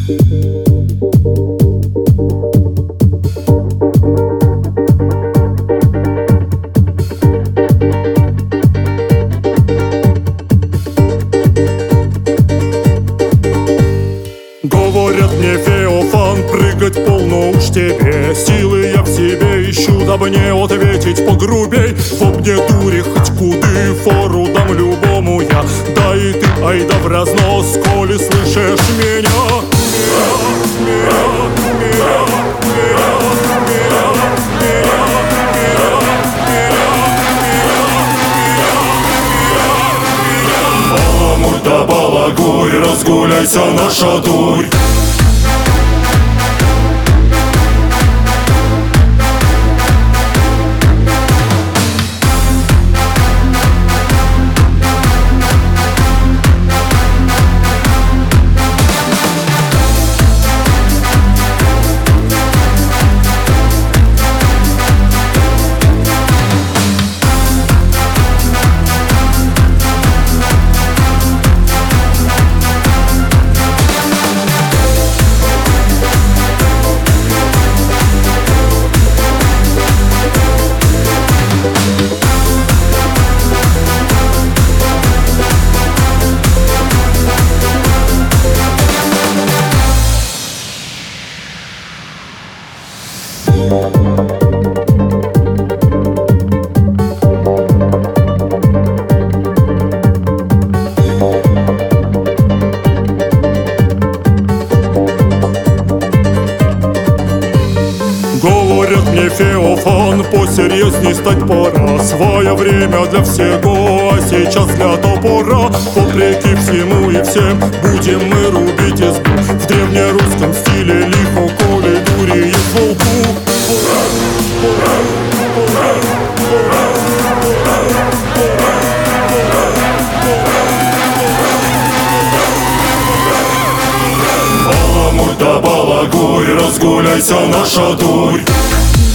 Говорят мне, Феофан, прыгать полно уж тебе. Силы я в себе ищу, дабы не ответить погрубей. В мне дури хоть куды, фору дам любому я. Да и ты, айда в разнос, коли слышишь меня. Баламуй да балагуй, разгуляйся, наша дурь. Говорят мне, Феофан, посерьезней стать пора. Свое время для всего, а сейчас для топора. Вопреки всему и всем будем мы рубить избу в древнерусском стиле лихо, коли дури и волку. Баламуй да балагуй, разгуляйся, наша дурь.